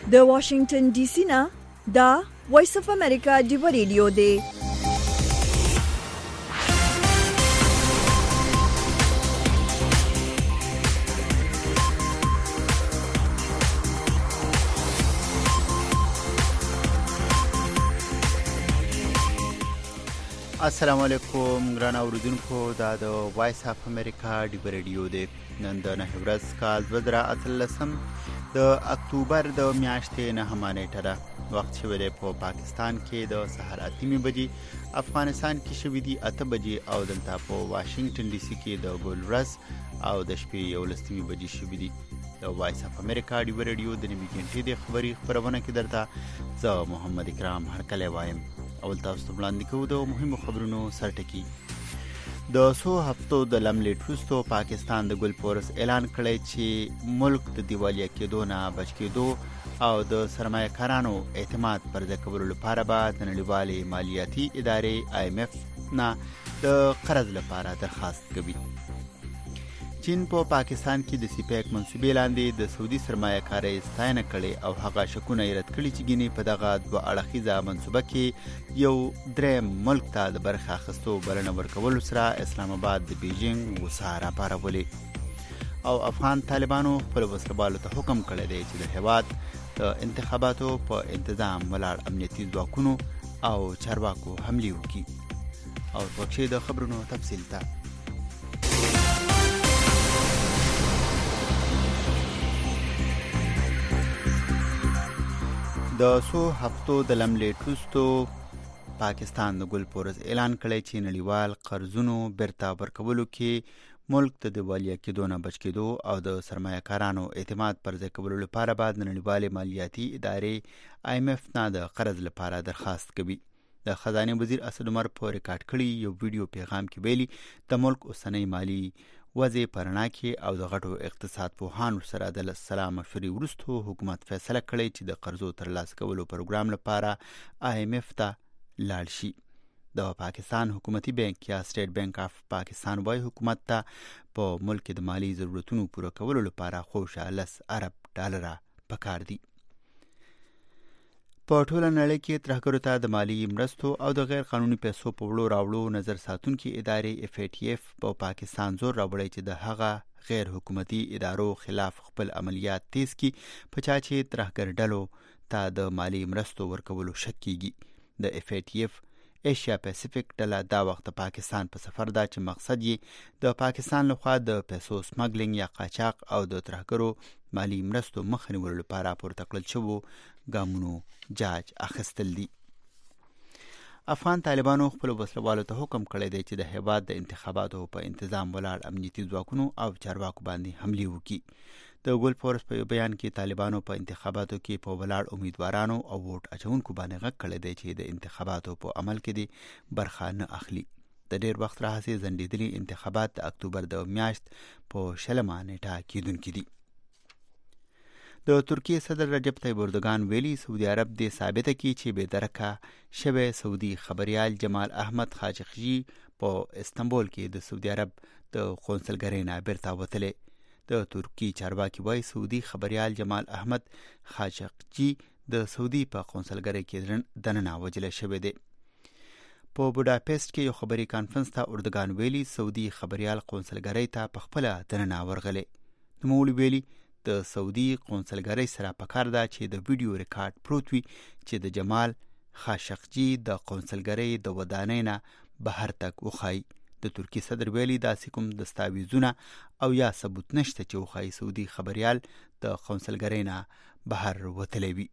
د واشنگټن ډي سي نه دا وایس اف امریکا دی ریډیو دی. السلام علیکم ګران اوریدونکو، دا د وایس اف امریکا دی ریډیو دی. نن د 9 ورځ کال 2013 د اکتوبر د میاشتې 9 نیټه ده. وخت شوی دی په پاکستان کې د سحر 8 بجې، افغانستان کې شوی دی 8 بجې او دلته په واشنگټن ډي سي کې د ګول ورځ او د شپې 11 بجې شوی دی. د وایس اف امریکا دی ریډیو د نیمه ګنټې د خبرونه کې درته زه محمد اکرام هرکلی وایم. اول تاسو ته وړاندې کوو د مهمو خبرونو سرټکی. د 100 هفتو د لملیټ وروسته پاکستان د ګل پورس اعلان کړی چې ملک د دیوالیا کېدو نه بچ کېدو او د سرمایه کارانو اعتماد پر ځای کولو لپاره به د نړیوالې مالیاتي ادارې IMF نه د قرض لپاره درخواست کوي. چین په پاکستان کې د سیپیک منصوبې لاندې د سعودي سرمایه کارۍ ستاینه کړې او هغه شکونه یې رد کړي چې ګینې په دغه دوه اړخیزه منصوبه کې یو دریم ملک ته د برخه اخیستو بلنه ورکولو سره اسلام آباد د بیجینګ غوسه راپارولې او افغان طالبانو خپل وسلوالو ته حکم کړی دی چې د هېواد د انتخاباتو په انتظام ولاړ امنیتي ځواکونو او چارواکو حملې وکړي. او ورکشي د خبرونو تفصیل ته د 100 هفتو د لملیټ وروسته پاکستان د ګل پورس اعلان کړی چې نړیوال قرضونو بیرته ورکولو کې ملک د دیوالیا کېدو نه بچ کېدو او د سرمایه کارانو اعتماد پر ځای کولو لپاره بعد د نړیوالې مالیاتي ادارې IMF نه د قرض لپاره درخواست کوي. د خزانه وزیر اسد عمر په ریکارډ کړي یو ویډیو پیغام کې ویلي د ملک اوسنۍ مالی وضع پرنا کې او د غټو اقتصاد پوهانو سره د سلا مشورې وروسته حکومت فیصله کړې چې د قرضو ترلاسه کولو پروګرام لپاره IMF ته لاړ شي. د پاکستان حکومتي بانک یا سټیټ بانک اف پاکستان وايي حکومت ته په ملک د مالی ضرورتونو پوره کولو لپاره خوشا $10 ارب پکار دي. په ټوله نړۍ کې ترهګرو ته د مالی مرستو او د غیر قانوني پیسو په وړو راوړو نظر ساتونکي ادارې FATF په پاکستان زور راوړی چې د هغه غیر حکومتي ادارو خلاف خپل عملیات تیز کړي په چا چې ترهګر ډلو ته د مالی مرستو ورکولو شک کیږي. د FATF ایشیا پیسفیک ډله دا وخت پاکستان په سفر ده چې مقصد یې د پاکستان لخوا د پیسو سمګلینګ یا قاچاق او د ترهګرو مالی مرستو مخه نیولو لپاره پورته کړل شوو ګامونو جاج اخیستل دي. افغان طالبانو خپل وسلوالو ته حکم کړی دی چې د هېواد د انتخاباتو په انتظام ولاړ امنیتي ځواکونو او چارواکو باندې حملې وکړي. د ګل پورس په بیان کې طالبانو په انتخاباتو کې په ولاړ امیدوارانو او ووټ اچونکو باندې غږ کړی دی چې د انتخاباتو په عمل کې دې برخه نه اخلي. د ډېر وخت راهیسې ځنډېدلي انتخابات د اکتوبر د میاشت په 20 نیټه کېدونکي دي. د ترکیې صدر رجب طیب اردوغان ویلي سعودي عرب دې ثابته کړي چې بې درکه شوی سعودي خبریال جمال احمد خاشقجي په استنبول کې د سعودي عرب د قونسلګرۍ نه بیرته وتلی. د ترکی چارواکي وایي سعودي خبریال جمال احمد خاشقجي د سعودي په قونسلګرۍ کې دننه وجل شوی دی. په بوډاپېسټ کې یو خبري کانفرنس ته اردوغان ویلي سعودي خبریال قونسلګرۍ ته په خپله دننه ورغلی. نوموړي ویلي د سعودي قونسلګرۍ سره پکار ده چې د ویډیو ریکارډ پروت وي چې د جمال خاشقجي د قونسلګرۍ د ودانۍ نه بهر تګ وښایي. د ترکي صدر ویلي داسې کوم دستاویزونه او یا ثبوت نشته چې وښایي سعودي خبریال د قونسلګرۍ نه بهر وتلی وي.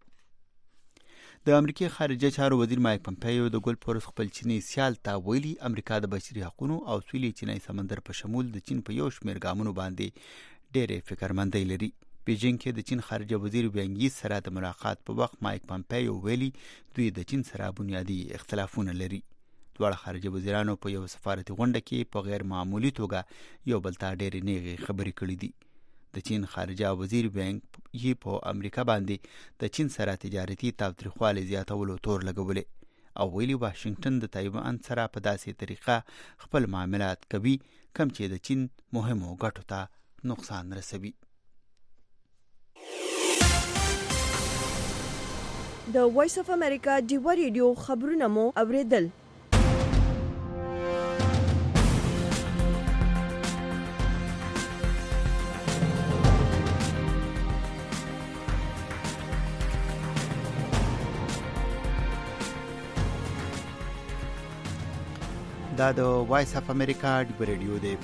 د امریکای خارجه چارو وزیر مایک پمپیو د ګل پورس خپل چینی سیال ته ویلي امریکا د بشري حقوقو او سویلي چینای سمندر په شمول د چین په یو شمېر ګامونو باندې ډېرې فکرمندۍ لري. بیجینګ کې د چین خارجه وزیر ویانګ سره د ملاقات په وخت مایک پمپیو ویلي دوی د چین سره بنیادی اختلافونه لري. دواړه خارجه وزیرانو په یو سفارتي غونډه کې په غیر معمولي توګه یو بل ته ډېرې نیغې خبرې کړې دي. د چین خارجه وزیر ویانګ یې په امریکا باندې د چین سره تجارتي تاوتریخوالي زیاتولو تور لګولې او ویلي واشنگټن د تایوان سره په داسې طریقه خپل معاملات کوي کوم چې د چین مهمو ګټو ته نقصان رسوي. د وایس اف امریکا ډیوا ریډیو خبرونه مو اوریدل. دا د وایس اف امریکا ډیوا ریډیو دی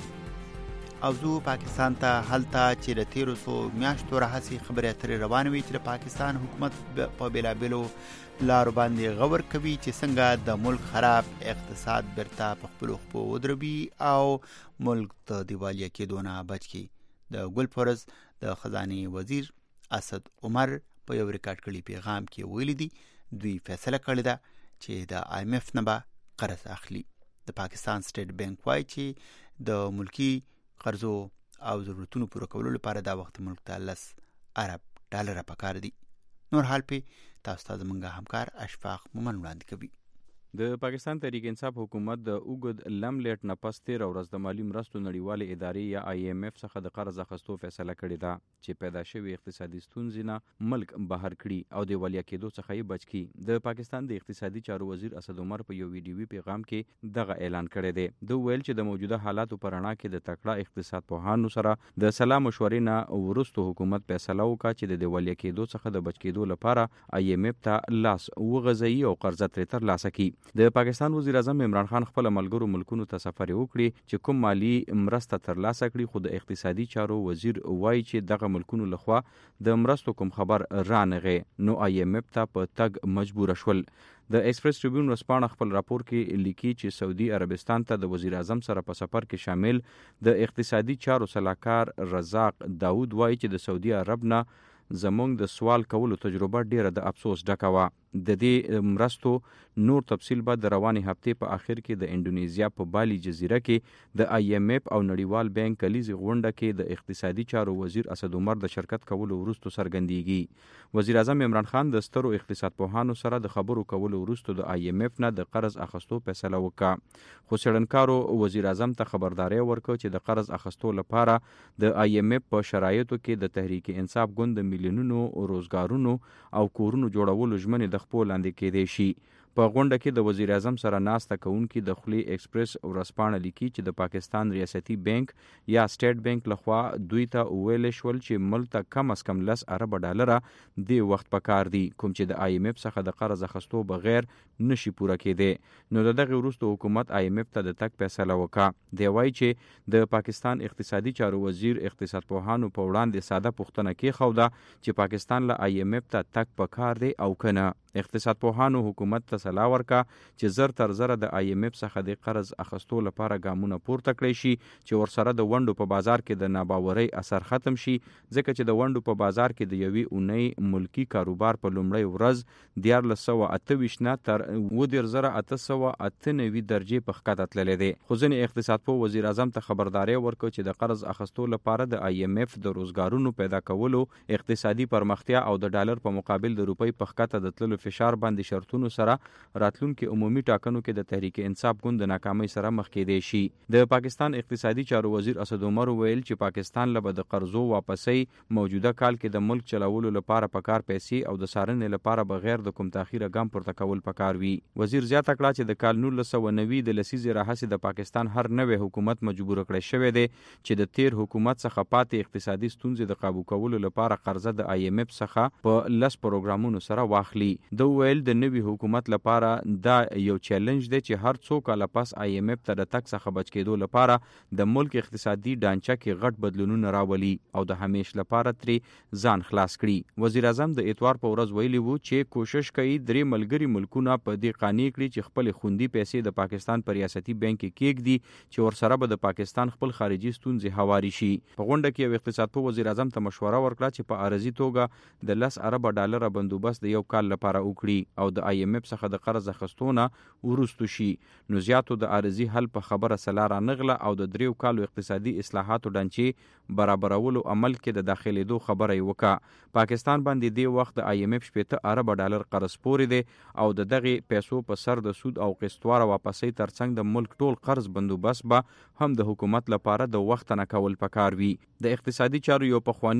او زه پاکستان ته هلته چې د 1300 میاشتو راهیسې خبرې اترې روانې وي چې د پاکستان حکومت په بېلابېلو لارو باندې غور کوي چې څنګه د ملک خراب اقتصاد بیرته په خپلو خپو ودروي او ملک د دیوالیا کېدو نه بچ کړي. د ګلفرز د خزانې وزیر اسد عمر په یو ریکارډ کړي پیغام کې ویلي دي دوی فیصله کړې ده چې د IMF نه به قرض اخلي. د پاکستان سټیټ بانک وايي چې د ملکی قرضو او ضرورتونو پوره کولو لپاره دا وخت ملک ته $10 ارب پکار دي. نور حال په تاسو ته زمونږ همکار اشفاق مومن وړاندې کوي. د پاکستان تحریک انصاف حکومت د اوږد لملیټ نه پس 13 ورځ د مالی مرستو نړیوالې ادارې یا IMF څخه د قرض اخیستو فیصله کړې ده چې پیدا شوی اقتصادي ستونزې نه ملک بهر کړي او د دیوالیا کېدو څخه یې بچ کړي. د پاکستان د اقتصادي چارو وزیر اسد عمر په یو ویډیوي پیغام کې دغه اعلان کړی دی. دوی ویل چې د موجوده حالاتو په رڼا کې د تکړه اقتصاد پوهانو سره د سلا مشورې نه وروسته حکومت فیصله وکړه چې د دیوالیا کېدو څخه د بچ کېدو لپاره IMF ته لاس وغځوي او قرضه ترې ترلاسه کړي. د پاکستان وزیر اعظم عمران خان خپل ملګرو ملکونو ته سفر وکړي چې کوم مالی مرسته ترلاسه کړي، خو د اقتصادي چارو وزیر وایي چې دغه ملکونو لخوا د مرستو کوم خبر رانغی نو IMF ته په تګ مجبور شول. د ایکسپریس ټریبیون ورځپاڼه خپل راپور کې لیکي چې سعودي عربستان ته د وزیر اعظم سره په سفر کې شامل د اقتصادي چارو صلاحکار رزاق داود وایي چې د سعودي عرب نه زمونږ د سوال کولو تجربه ډیره د افسوس ډکه وه. د دې مرستو نور تفصیل به د روانې هفتې په آخر کې د انډونیزیا په بالی جزیره کې د IMF او نړیوال بانک کلیزي غونډه کې د اقتصادي چارو وزیر اسد عمر د شرکت کولو وروسته څرګندېږي. وزیر اعظم عمران خان د سترو اقتصاد پوهانو سره د خبرو کولو وروسته د IMF نه د قرض اخیستو فیصله وکړه، خو څېړنکارو وزیر اعظم ته خبرداری ورکړه چې د قرض اخیستو لپاره د IMF په شرایطو کې د تحریک انصاف ګوند د میلیونونو روزګارونو او کورونو جوړولو ژمنې د خپل لاندې کېدای شي. په غونډه کې د وزیر اعظم سره ناسته کوونکي د خلی ایکسپریس ورځپاڼه لیکي چې د پاکستان ریاستي بانک یا سټیټ بانک لخوا دوی ته ویل شول چې ملک ته کم از کم $10 ارب د وخت پکار دي کوم چې د IMF څخه د قرض اخیستو بغیر نشي پوره کېدی. نو دغه وروسته حکومت IMF ته د تک فیصله وکړه. دی وایي چې د پاکستان اقتصادي چارو وزیر اقتصاد پوهانو په وړاندې ساده پوښتنه کېښوده چې پاکستان له IMF ته تک پکار دی او کنه. اقتصاد پوهانو حکومت ته صلاح ورکړه چې زر تر زره د IMF څخه د قرض اخیستو لپاره ګامونه پورته کړی شي چې ورسره د ونډو په بازار کې د ناباورۍ اثر ختم شي، ځکه چې د ونډو په بازار کې د یوې اونۍ ملکی کاروبار په لومړۍ ورځ 1428 نه تر 12898 درجې په ښکته تللی دی. خو ځینې اقتصاد پوه وزیر اعظم ته خبرداری ورکړ چې د قرض اخیستو لپاره د IMF د روزګارونو پیدا کولو، اقتصادي پرمختیا او د ډالر په مقابل د روپۍ په ښکته د تللو فشار باندې شرطونو سره راتلونکي عمومي ټاکنو کې د تحریک انصاف ګوند د ناکامۍ سره مخ کېدای شي. د پاکستان اقتصادي چارو وزیر اسد عمر ویل چې پاکستان له د قرضو واپسۍ موجوده کال کې د ملک چلولو لپاره پکار پیسې او د څارنې لپاره بغیر د کوم تاخیره ګام پورته کول پکار وي. وزیر زیاته کړه چې د کال 1990 د لسیزې راهیسې د پاکستان هر نوې حکومت مجبور کړی شوی دی چې د تیر حکومت څخه پاتې اقتصادي ستونزې د قابو کولو لپاره قرضه د IMF څخه په 10 پروګرامونو سره واخلي. د ویل د نوي حکومت لپاره دا یو چیلنج دی چې هر څو کاله پس IMF ته د تک څخه بچ کېدو لپاره د ملک اقتصادي ډانچه کې غټ بدلونونه راولي او د همیش لپاره ترې ځان خلاص کړي. وزیر اعظم د اتوار په ورځ ویلي وو چې کوشش کوي درې ملګري ملکونه په دې قانع کړي چې خپل خوندي پیسې د پاکستان په ریاستي بانک کې کېږدي چې ورسره به د پاکستان خپل خارجي ستونزې هواري شي. په غونډه کې یو اقتصاد پوه وزیر اعظم ته مشوره ورکړه چې په عارضي توګه د $10 ارب بندوبست د یو کال لپاره وکړي او د IMF څخه د قرض اخیستونه ورستو شي. نو زیاتو د عارضي حل په خبره سلاره نغله او د 3 کالو اقتصادي اصلاحاتو ډانچې برابرولو عمل کې د داخليدو خبره یې وکړه. پاکستان باندې دی وخت د IMF $70 ارب قرض پورې دی او د دغه پیسو په سر د سود او قسطواره واپسې ترڅنګ د ملک ټول قرض بندوبست به هم د حکومت لپاره د وخت نه کول پکار وي. د اقتصادي چارو یو پخوانی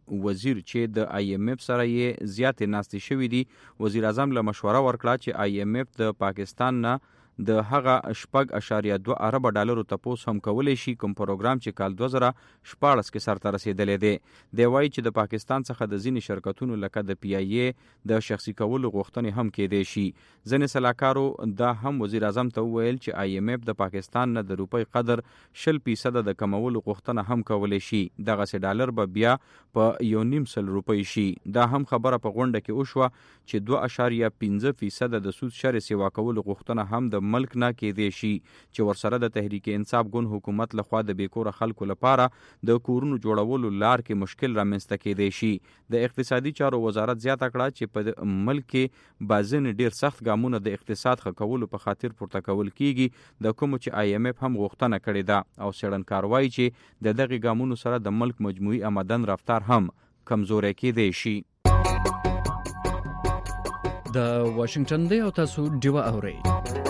وزیر چې د IMF سره یې زیاتې ناستې شوې دي وزیر اعظم له مشوره ورکړه چې IMF د پاکستان نه د هغه 6.2 ارب ډالرو تپوس هم کولی شي کوم پروګرام چې کال 2014 کې سرته رسیدلی دی. دی وایي چې د پاکستان څخه د ځینې شرکتونو لکه د PIA د شخصي کولو غوښتنې هم کېدی شي. ځینې سلاکارو دا هم وزیر اعظم ته وویل چې IMF د پاکستان نه د روپۍ قدر 20% د کمولو غوښتنه هم کولی شي. دغسې ډالر به بیا په 1.5 روپۍ شي. دا هم خبره په غونډه کې وشوه چې 2.5% د سود شرې سیوا کولو غوښتنه هم د ملک نه کېدی شي چې ورسره د تحریک انصاف ګوند حکومت لخوا د بیکوره خلکو لپاره د کورونو جوړولو لار کې مشکل رامنځته کېدی شي. د اقتصادي چارو وزارت زیاته کړه چې په ملک کې بعضین ډیر سخت ګامونه د اقتصاد ښه کولو په خاطر پورته کول کیږي د کوم چې IMF هم غوښتنه کړې ده او څېړنکار وایي چې د دغې ګامونو سره د ملک مجموعي آمدن رفتار هم کمزوری کېدی شي. د واشنگټن دی او تاسو ډیوه اورئ.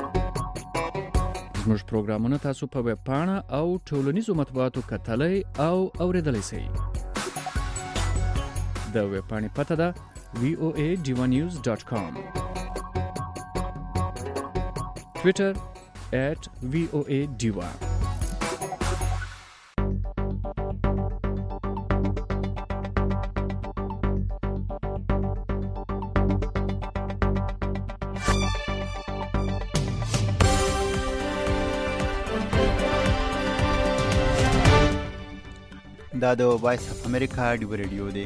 زموږ پروګرامونه تاسو په ویب پاڼه او ټولنیزو مطبوعاتو کتلای او اوریدلای شئ. د ویب پاڼې پته ده voadivanews.com. Twitter @voadiva. دا د وایس اف امریکا ډیو ریډیو دی.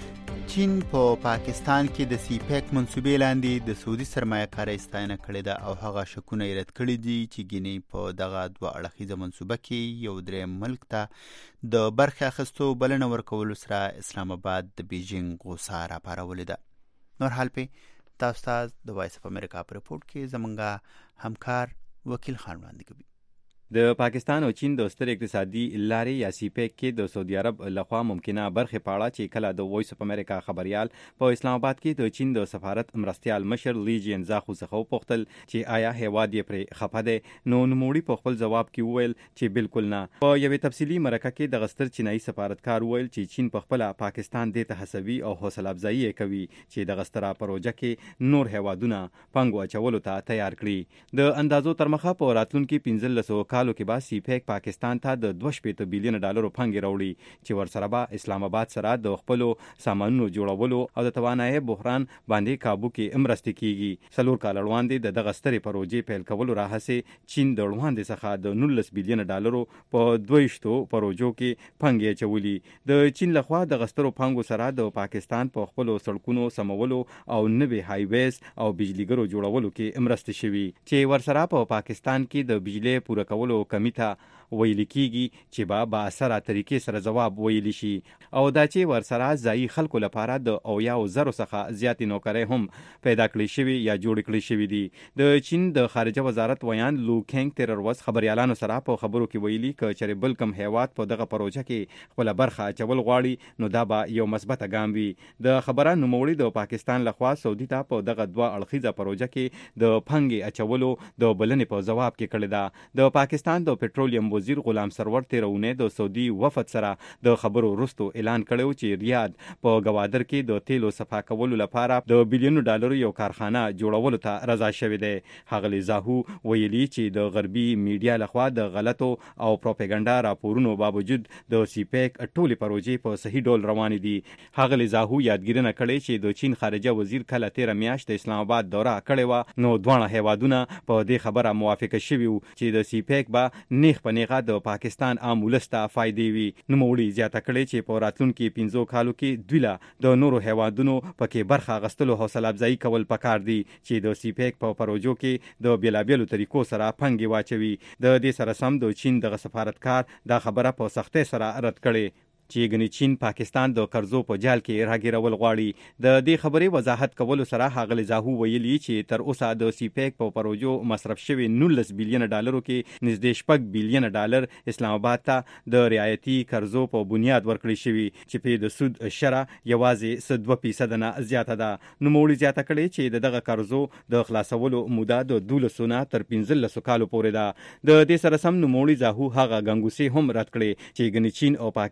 چین په پاکستان کې د CPEC منصوبې لاندې د سعودي سرمایه‌کارۍ ستاینه کړې ده او هغه شکونه یې رد کړي دي چې ګینې په دغه 2 اړخیزه منصوبه کې یو دریم ملک ته د برخې اخیستو بلنه ورکولو سره اسلام آباد د بیجینګ غوسه راپارولې ده. نور حال په تاسو ته د وایس اف امریکا په رپورټ کې زمونږ همکار وکیل خان وړاندې کوي. د پاکستان او چین د ستر اقتصادي لارې یا CPEC کې د سعودي عرب لخوا ممکنه برخه پاړه چې کله د وایس اف امریکا خبريال په اسلام آباد کې د چین د سفارت مرستيال مشر لی جینزاخو څخه وپوښتل چې آیا هیواد یې پر خپه ده نو نوموړي په خپل جواب کې وویل چې بالکل نه. په یوې تفصیلی مرکه کې د غستر چینایي سفارتکار وویل چې چین په خپل پاکستان د تحسبي او حوصله افزایی کوي چې د غستره پروژه کې نور هیوادونه پنګو اچولو ته تیار کړي. د اندازو ترمخه په راتلونکي 15 کالو کې به CPEC پاکستان ته د 2.5 بلین ډالرو پنګ راوړي چې ورسره به اسلام آباد سره د خپل سامانونو جوړولو او د توانایي بحران باندې काबू کې مرستې کیږي. 4 کال وړاندې د دغه سترې پروژې پیل کولو راهسه چین د وړاندې څخه د 19 بلین ډالرو په 2 پروژو کې پنګ چولي. د چین لخوا د غسترو پنګو سره د پاکستان په خپل سړکونو سمولو او نوې هایویز او بجلیګرو جوړولو کې مرستې شوي چې ورسره په پاکستان کې د بجلی پوره کولو کمی ته ویل کیږي چې با اثر طریقې سره جواب ویل شي او دا چې ورسره ځای خلکو لپاره د او یا زرو څخه زیات نوکرې هم پیدا کړی شوی یا جوړ کړی شوی دي. د چین د خارجه وزارت ویان لو کینګ تیر ورځ خبريالانو سره په خبرو کې ویلي ک چې بل کم هیواد په دغه پروژه کې خپل برخه چول غواړي نو دا به یو مثبت ګام وي. د خبره نوموړي د پاکستان لخوا سعودي ته په دغه 2 اړخیزه پروژه کې د پنګ اچولو د بلنې په جواب کې کړی دا. د پاکستان د پټرولیم وزیر غلام سرور تیرونه د سعودي وفد سره د خبرو وروسته اعلان کړو چې ریاض په گوادر کې د تیلو صفا کولو لپاره د بلینو ډالرو یو کارخانه جوړولو ته رضا شوی دی. هغه زاهو ویلي چې د غربي میډیا لخوا د غلطو او پروپاګاندا راپورونو باوجود د CPEC ټولې پروژې په صحیح ډول روان دي. هغه زاهو یادګیرنه کړې چې د چین خارجه وزیر کله 13 میاشت د اسلام آباد دوره کړې و نو دوه هیوادونه په دې خبره موافقه شوي چې د CPEC با نیغ په نیغه د پاکستان عام ولسته فائدې وي. نوموړي زیاته کړې چې په راتلونکي 15 کالو کې دوی له د نورو هیوادونو پکې برخه غستلو حوصله افزایی کول پکار دي چې د CPEC په پروژو کې د بیلابیلو طریقو سره پنګي واچوي. د دې سره سم د چین د سفارتکار دا خبره په سختۍ سره رد کړې چې ګنې چین پاکستان د قرضو په جال کې راګیرول غواړي. د دې خبرې وضاحت کولو سره هغه زاهو ویلي چې تر اوسه د CPEC په پروژو مصرف شوی 19 بلین ډالرو کې نږدې 6 بلین ډالر اسلام آباد ته د رعایتي قرضو په بنیاد ورکړي شوی چې په د سود شره یوازې 2% نه زیاته ده. نوموړي زیاته کړې چې دغه قرضو د خلاصولو موده د 12 نه تر 15 کالو پورې ده. د دې سره سم نوموړي زاهو هغه غنګوسي هم رد کړې چې ګنې چین او پاکستان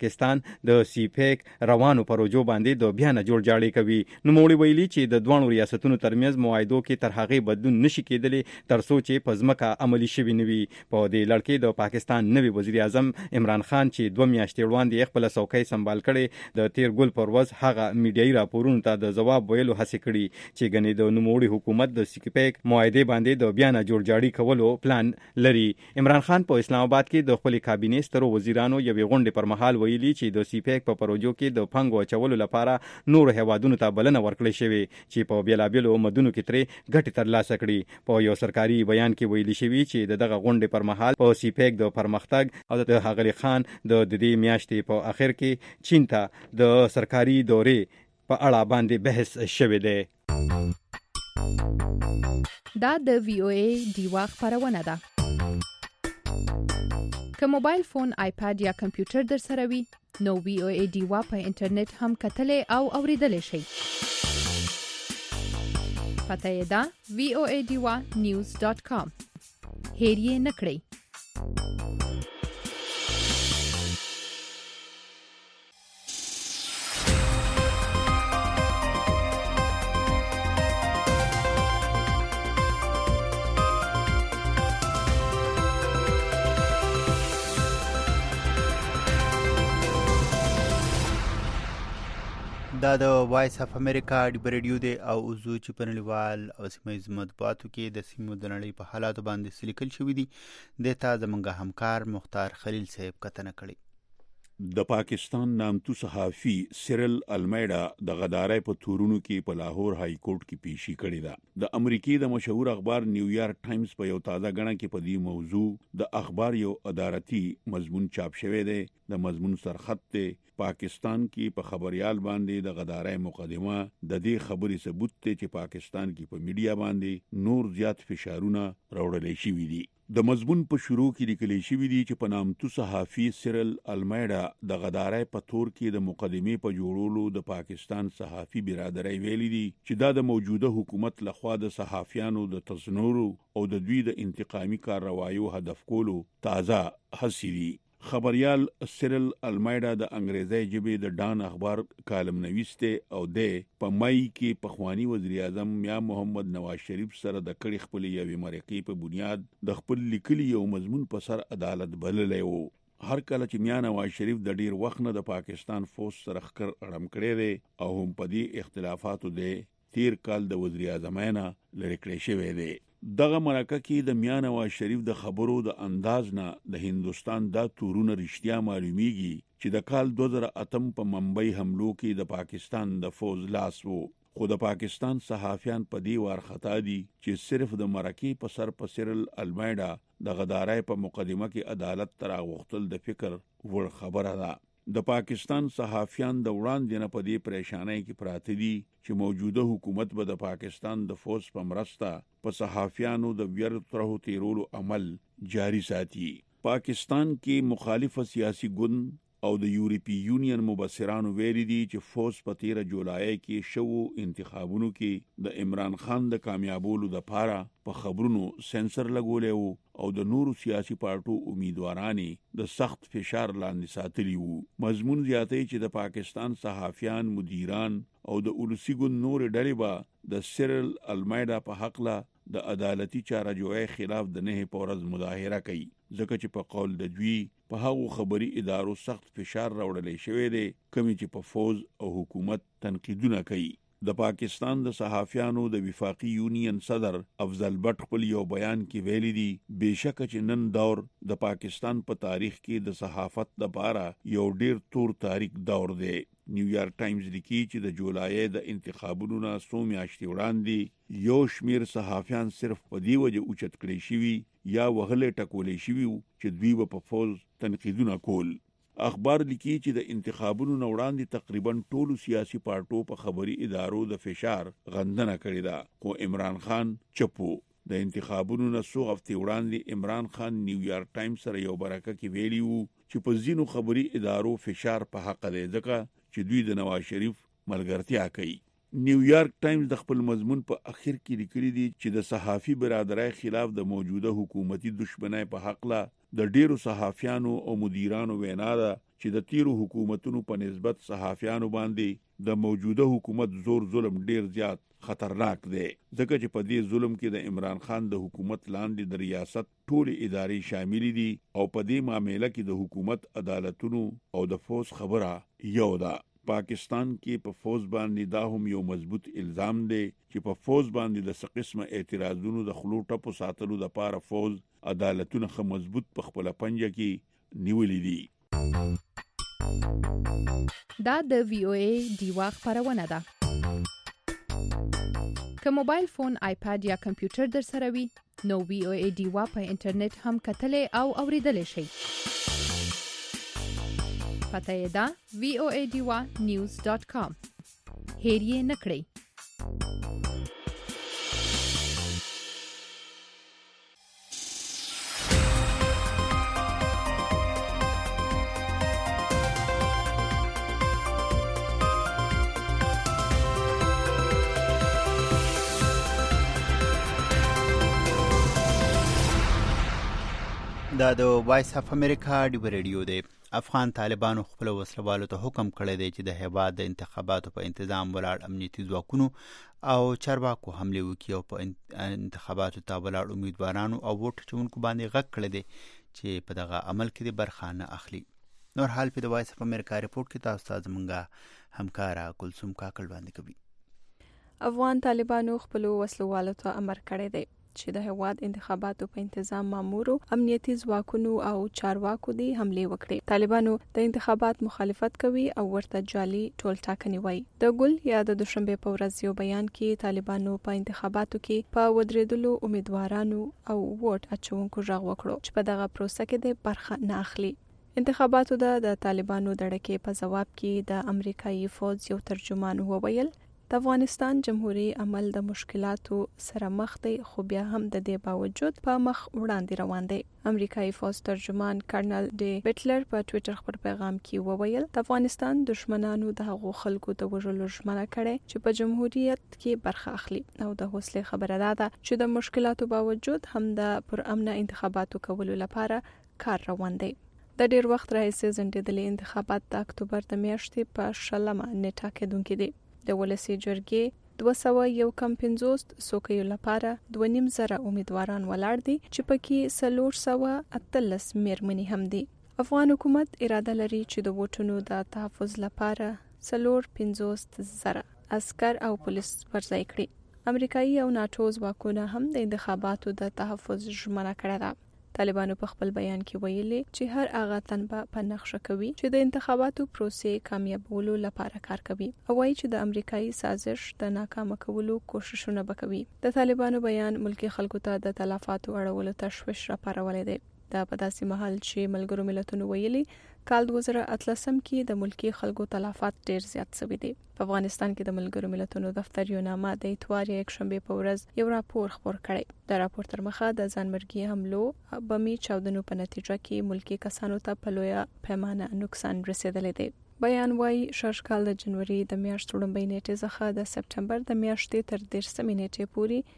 د سیپیک روانو پروژو باندې د بیا نه جوړ جاړی کوي. نوموړي ویلي چې د دوه ریاستونو ترمنځ معاهدو کې تر هغه بدلون نشي کېدلی تر څو چې په ځمکه عملي شوي نه وي. په دې لړ کې د پاکستان نوي وزیر اعظم عمران خان چې 2 میاشتې وړاندې خپل څوکۍ سمبال کړي د تیر ګل پر ورځ هغه میډیایي راپورونو ته د جواب ویلو هڅه کړي چې ګنې د نوموړي حکومت د سیپیک معاهده باندې د بیا نه جوړ جاړی کولو پلان لري. عمران خان په اسلام آباد کې د خپل کابینې سترو وزیرانو یوې غونډې پر مهال ویلي چې د سیپیک په پروژو کې د پنګو اچولو لپاره نور هیوادونو ته بلنه ورکړل شوې چې په بیلابیلو مدونو کې ترې ګټې ترلاسه کړي. په یو سرکاري بیان کې ویلي شوی چې دغه غونډې پر مهال په سیپیک د پرمختګ او د ښاغلي خان د دې میاشتې په اخر کې چین ته د سرکاري دورې په اړه باندې بحث شوی دی. دا د VOA دیوا خبرونه ده. که موبایل فون، آیپاد یا کمپیوټر در سره وي نو VOA دیوا په انټرنیټ هم کتلې او اوریدلې شي. پته یې ده voadiwa.news.com. هیر یې نه کړئ. دا د وایس اف امریکا ډیبر ریډیو دی او اوزو چې په نړیوال او سیمه‌ییز مطبوعاتو کې د سیمو د نړۍ په حالاتو باندې څه لیکل شوي دي دې ته زموږ همکار مختار خلیل صاحب کتنه کړې. د پاکستان نامتو صحافي سیرل المیډا د غدارۍ په تورونو کې په لاهور های کورټ کې پیشي کړې ده. د امریکای د مشهور اخبار نیویارک ټایمز په یو تازه غړنه کې په دې موضوع د اخبار یو ادارتي مضمون چاپ شوی دی. د مضمون سرخط دی پاکستان کې په خبريال باندې د غدارۍ مقدمه د دې خبرې ثبوت دی چې پاکستان کې په میډیا باندې نور زیات فشارونه راوړل شوي دي. د مضمون په شروع کې لیکل شوی دی چې په نامتو صحافي سیرل المیډا د غدارۍ په تور کې د مقدمې په جوړولو د پاکستان صحافي برادرۍ ویلي دي چې دا د موجوده حکومت لخوا د صحافیانو د تزنورو او د دوی د انتقامي کاروایو هدف کولو تازه هڅې دي. خبريال سیرل المیډا د انګریزي ژبې د ډان اخبار کالم نویس دی او د په مای کې پخوانی وزیر اعظم میا محمد نواز شریف سره د کړي خپل یوې مرکې په بنیاد د خپل لیکلي یو مضمون په سر عدالت بللی وو. هر کله چې میا نواز شریف د ډیر وخت نه د پاکستان فوج سره خکر اړم کړی دی او هم په دې اختلافاتو دی تیر کال د وزیر اعظمانه لری کړی شوی دی. دغه مرکه کې د میا نواز شریف د خبرو د انداز نه د هندستان د تورونه رښتیا معلومیږي چې د کال 2008 په ممبئی حملو کې د پاکستان د فوج لاس وو. خو د پاکستان صحافیان په دې وار خطا دي چې صرف د مرکې په سر په سیرل المیډا د غدارۍ په مقدمه کې عدالت تر غوښتل د فکر ور خبره ده. د پاکستان صحافیان د وړاندې نه په دې پریشانۍ کې پراته دي چې موجوده حکومت به د پاکستان د فوج په مرسته په صحافیانو د ویر ترهو تیرولو عمل جاری ساتي. پاکستان کې مخالف سیاسي ګوند او د یورپی یونین مبصرانو ویلي دي چې فوج په 13 جولای کې شوو انتخابونو کې د عمران خان د کامیابولو لپاره په خبرونو سنسر لګولې وو او د نورو سیاسي پارټو امیدوارانې د سخت فشار لاندې ساتلی وو. مضمون زیاتې چې د پاکستان صحافیان، مدیران او د اولسی ګوند نور ډلې به د سیرل المیډا په حق له د عدالتي چارهجوړۍ خلاف د نه پورز مظاهره کوي ځکه چې په قول د دوی په هغو خبري ادارو سخت فشار راوړل شوی دی کومې چې په فوج او حکومت تنقیدونه کوي. د پاکستان د صحافیانو د وفاقي یونین صدر افضل بټ خپل یو بیان کې ویلي دي بهشکه چې نن دور د پاکستان په تاریخ کې د صحافت لپاره یو ډیر تور تاریخ دور دی. نیویارک ټایمز لیکي چې د جولای د انتخابونو نه څو میاشتې وړاندې یو شمیر صحافیان صرف په دې وجه اوچت کړي شوي یا وهلې ټکولې شوي چې دوی په فوج تنقیدونه کول. اخبار لیکي چې د انتخابونو نه وړاندې تقریبا ټولو سیاسي پارټو په خبري ادارو د فشار غندنه کړې ده خو عمران خان چپو. د انتخابونو نه څو هفتې وړاندې عمران خان نیویارک ټایمز سره یو برکه کې ویلي وو چې په ځینو خبري ادارو فشار په حق دی ځکه چې دوی د نواز شریف ملګرتیا کوي. نیویارک ټایمز د خپل مضمون په اخر کې لیکلي دي چې د صحافي برادرۍ خلاف د موجوده حکومتي دشمنۍ په حق له د ډیرو صحافیانو او مدیرانو وینا ده چې د تیرو حکومتونو په نسبت صحافیانو باندې د موجوده حکومت زور ظلم ډیر زیات خطرناک دی، ځکه چې په دې ظلم کې د عمران خان د حکومت لاندې د ریاست ټول ادارې شامل دي او په دې معاملې کې د حکومت عدالتونو او د فوز خبره یو ده. پاکستان کې په فوز باندې دا هم یو مضبوط الزام دی چې په فوز باندې د څه قسمه اعتراضونو د خلو ټپو ساتلو د پاره فوز عدالتونه خو مضبوط په خپل پنجه کې نیولې دي. دا د VOA دیوا خبرونه ده. که موبایل فون، آیپاد یا کمپیوټر در سره وي نو VOA دیوا په انټرنیټ هم کتلې او اوریدلې شئ. پته یې ده voadiwa.news.com. هیر یې نکړئ. دا د وایس اف امریکا ډیو ریډیو دی. افغان طالبانو خپل وسلوالو ته حکم کړی دی چې د هیواد د انتخاباتو په انتظام ولاړ امنیتي ځواکونو او چارواکو حمله وکړي او په انتخاباتو ته ولاړ امیدوارانو او ووټ اچونکو باندې غږ کړی دی چې په دغه عمل کې برخه نه اخلي. نور حال په د وایس اف امریکا ریپورت کې تاسو ته زموږ همکاره کلثوم کاکل باندې کوي. افغان طالبانو خپل وسلوالو ته امر کړی دی چې د هواد انتخاباتو په انتظام مامورو امنیتي ځواکونو او چارواکو دي حمله وکړي. طالبانو د انتخابات مخالفت کوي او ورته جعلي ټولټاکنې وایي. د ګل یا د دوشنبه په ورځ یو بیان کې طالبانو په انتخاباتو کې په ودرېدلو امیدوارانو او ووټ اچونکو غږ وکړو چې په دغه پروسه کې د برخه نه اخلي. انتخاباتو د طالبانو دړکې په جواب کې د امریکایي فوج یو ترجمان وویل د افغانستان جمهوریت عمل د مشکلاتو سره مخ دی، خو بیا هم د دې باوجود په مخ وړاندې روان دی. امریکایي فوج ترجمان کرنل ډي بیټلر په ټوئیټر خبر پیغام کې وویل د افغانستان دشمنانو د هغو خلکو د وژلو ژمنه کړې چې په جمهوریت کې برخه اخلي او د حوصله خبره ده چې د مشکلاتو باوجود هم د پرامن انتخاباتو کولو لپاره کار روان دی. د ډیر وخت راهیسې ځنډېدلي انتخابات د اکتوبر د میاشتې په شلمه نیټه کېدونکي دي. د ولسی جرګې 251 څوکیو لپاره 2.5 امیدواران ولاړ دي چې پکې 413 میرمنې هم دي. افغان حکومت اراده لري چې د ووټونو د تحفظ لپاره 450,000 عسكر او پولیس ورځای کړي. امریکایي او ناتو ځواکونه هم د انتخاباتو د تحفظ ژمنه کړې ده. طالبانو په خپل بیان کې ویلي چې هر هغه تن په نقشه کوي چې د انتخاباتو پروسې کامیابولو لپاره کار کوي او وايي چې د امریکایي سازش د ناکام کولو کوششونه وکوي. د طالبانو بیان ملکی خلکو ته د تلفاتو اړولو تشویش راپارولې دی. دا په داسې مهال چې ملګرو ملتونو ویلي کال 2013 کې د ملکی خلکو تلفات ډیر زیات شوي دي. په افغانستان کې د ملګرو ملتونو دفتر یو نامه د اتوار یک شنبه په ورځ یو راپور خبر کړی. دا راپور تر مخه د ځانمرګي حملو بمي چاودنو په نتیجه کې ملکی کسانو ته په لویه پیمانه نقصان رسیدلی دی. بیان وايي شش کال د جنوري د میاشتې لومړۍ نیټې څخه د سپټمبر د میاشتې تر 13 نیټې پورې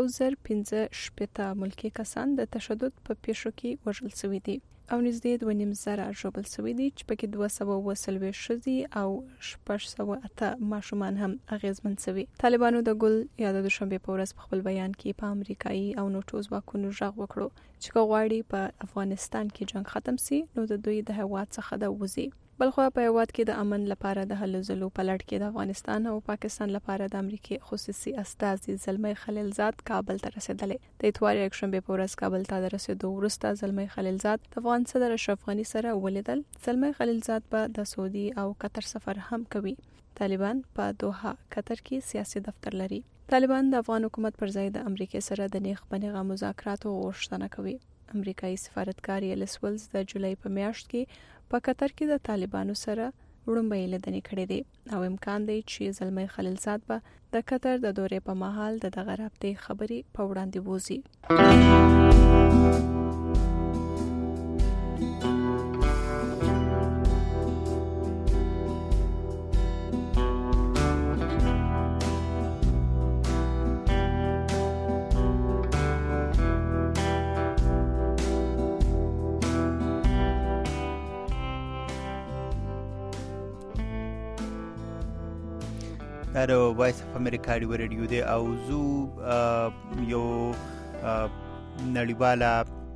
1,015 ملکی کسان د تشدد په پیښو کې وژل شوي دي او نږدې 2.5 ژوبل شوي دي چې پکې 240 ښځې او 608 ماشومان هم اغیزمن شوي. طالبانو د ګل یا د دوشنبه په ورځ په خپل بیان کې په امریکایي او ناتو ځواکونو غږ وکړو چې غواړي په افغانستان کې جنگ ختم شي نو د دوی د هیواد څخه د وځي. بلخو په هیواد کې د امن لپاره د هلو ځلو په لړ کې د افغانستان او پاکستان لپاره د امریکای خصوصي استازي زلمي خلیلزاد کابل ته رسیدلې. د اتوار یک شنبه په ورځ کابل ته رسیدو وروسته زلمي خلیلزاد د افغان صدر اشرف غنی سره ولیدل. زلمي خلیلزاد په د سعودي او قطر سفر هم کوي. طالبان په دوحه قطر کې سیاسي دفتر لري. طالبان د افغان حکومت پر ځای د امریکای سره د نیغ بنغه مذاکراتو غوښتنه کوي. امریکایي سفارتکار ایلس ولز د جولای په میاشت کې په قطر کې د طالبانو سره وړاندې لیدنې کړې دي او امکان دی چې زلمي خلیلزاد به د قطر د دورې په مهال د دغه رابطې خبري په وړاندې وځي. دا وایس اف امریکا ډیو ریډیو دی او زو یو نړیواله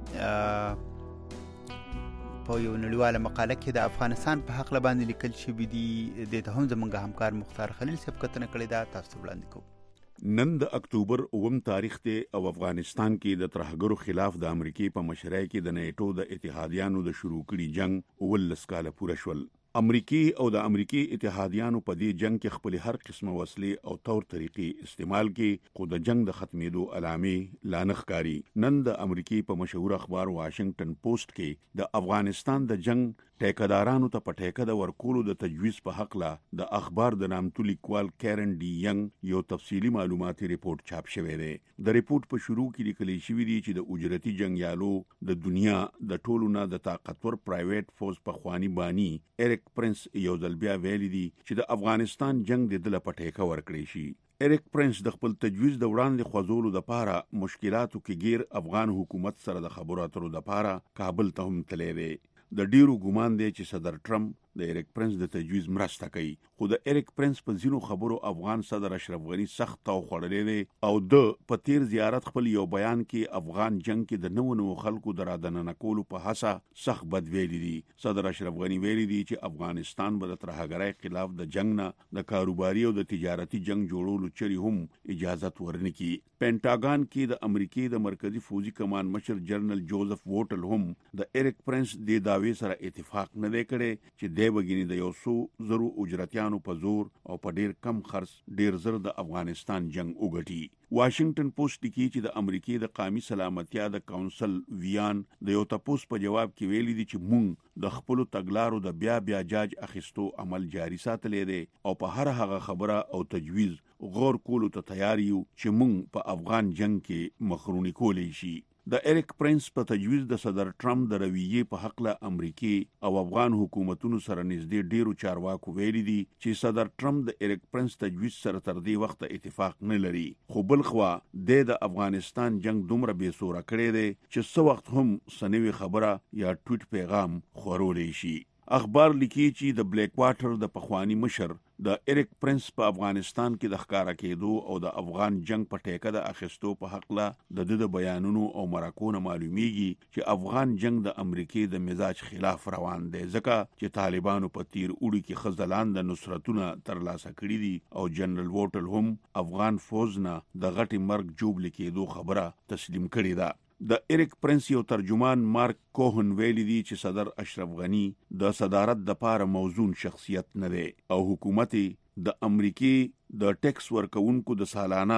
مقاله کې د افغانستان په حق باندې لیکل شوی دی. د ته هم زمونږ همکار مختار خلیل صاحب کتنه کړې ده، تاسو وړاندې کوم. نن د اکتوبر 9 تاریخ ته او افغانستان کې د ترهګرو خلاف د امریکای په مشرۍ کې د نیټو د اتحادیانو د شروع کړي جنگ 19 کاله پوره شول. امریکای او د امریکای اتحادیانو په دې جنگ کې خپل هر قسمه وسلې او تور طریقې استعمال کې، خو د جنگ د ختمېدو علامې لا نه ښکاري. نن د امریکای په مشهور اخبار واشنگټن پوسټ کې د افغانستان د جنگ ټیکدارانو ته په ټیکه د ورکولو د تجویز په حق لا د اخبار د نامتو لیکوال کیرن ډي ینګ یو تفصیلی معلوماتي ریپورت چاپ شوی دی. د ریپورت په شروع کې لیکل شوی دی چې د اجرتي جنگیالو د دنیا د ټولو نه د طاقتور پرایویټ فوز په خوانی بانی ایرک پرنس یو ځل بیا ویلي دي چې د افغانستان جنگ د دله په ټیکه ورکړی شي. ایرک پرنس د خپل تجویز د وړاندې خوځولو د پاره مشکلاتو کې غیر افغان حکومت سره د خبرو اترو د پاره کابل ته هم تللی دی. د ډیرو ګمان دی چې صدر ټرمپ د ایرک پرنس د تجویز مرسته کوي، خو د ایرک پرنس په ځینو خبرو افغان صدر اشرف غنی سخت تاو خوړلی دی او د په تیر زیارت خپل یو بیان کې افغان جنگ کې د نوو خلکو د رادننه کولو په هڅه سخت بد ویلي دي. صدر اشرف غنی ویلي دي چې افغانستان به د ترهګرۍ خلاف د جنگ نه د کاروباري او د تجارتي جنگ جوړولو چری هم اجازت ورنکړي. پینټاګان کې د امریکای د مرکزی فوجي کمان مشر جنرال جوزف ووټل هم د ایرک پرنس د داوی سره اتفاق نه دی کړی چې دی وګینی د 100,000 اجرتیانو په زور او په ډیر کم خرڅ ډیر زر د افغانستان جنگ وګټي. واشنگټن پوسټ لیکي چې د امریکای د قومي سلامتیا د کونسل ویان د یو تپوس په جواب کې ویلي دي چې مونږ د خپل تګلارو د بیا جاج اخیستو عمل جاری ساتلې دي او په هر هغه خبره او تجویز غور کولو ته تیار یو چې مونږ په افغان جنگ کې مخرونی کولی شي. د ایرک پرنس په تجویز د صدر ټرمپ د رویې په حق له امریکای او افغان حکومتونو سره نږدې ډیرو چارواکو ویلي دي چې صدر ټرمپ د ایرک پرنس تجویز سره تر دې وخت اتفاق نه لري، خو بلخوا د افغانستان جنگ دومره بې سوره کړی دی چې څو وخت هم سنوي خبره یا ټویټ پیغام خورولی شي. اخبار لیکي چې د بلیک واټر د پخوانی مشر د ایرک پرنس په افغانستان کې د ښکارا کېدو او د افغان جنگ په ټیکه د اخیستو په حق له د بیانونو او مرکونو معلومیږي چې افغان جنگ د امریکای د مزاج خلاف روان دی، ځکه چې طالبانو په تیر اوړي کې خزلان د نصرتونه ترلاسه کړي دي او جنرال ووټل هم افغان فوز نه د غټي مرګ جوړ لیکېدو خبره تسلیم کړې ده. د ایرک پرنس یو ترجمان مارک کوهن ویلی دی چې صدر اشرف غنی د صدارت د پاره موزون شخصیت نه دی او حکومت د امریکای د ټیکس ورکونکو د سالانه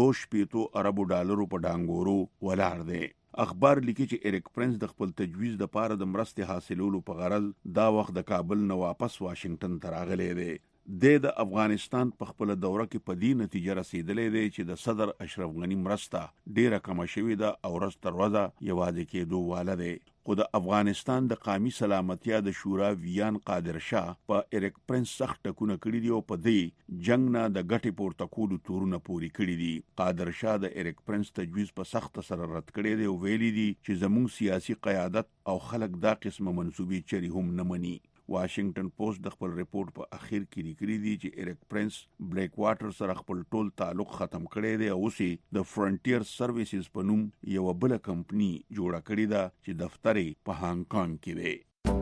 2.5 ارب ډالرو په ډانګورو ولاړ دی. اخبار لیکي چې ایرک پرنس د خپل تجویز د پاره د مرستې حاصلولو په غرض دا وخت د کابل نه واپس واشنگټن ته راغلی دی. د افغانستان په خپل دوره کې په دې نتیجه رسیدلې دی چې د صدر اشرف غنی مرسته ډیره کم شوې ده او ورځ تر ورځې یوازې کېدو واله دی. خو د افغانستان د قومي سلامتیا د شورا ویان قادر شاه په ایرک پرنس سخت ټکونه کړی دی او په دې جنگ نه د ګټې پورته کولو تورونه پوری کړی دي. قادر شاه د ایرک پرنس تجویز په سخت سره رد کړی دی او ویلي دي چې زموږ سیاسي قیادت او خلک دا قسمه منسوبي چری هم نه مني. واشنگټن پوسټ د خپل ریپورت په اخر کې لیکلي دي چې ایرک پرنس بلیک واټر سره خپل ټول تعلق ختم کړی دی او اوس د فرنټیر سرویسز په نوم یو بل کمپنی جوړه کړې ده چې دفتر په هانګ کانګ کې دی.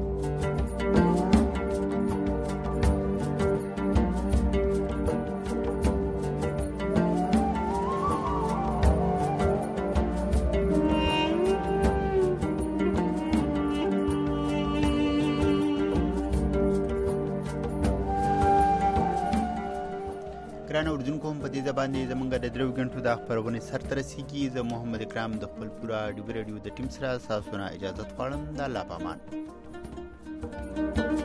ګرانو اردوونکو هم په دې باندې زمونږ د 3 غنټو د خبرونه سر ته رسیږي. زه محمد اکرام د خپل پورا ډیو ریډیو د ټیم سره تاسو نه اجازه غواړم. د الله پامان.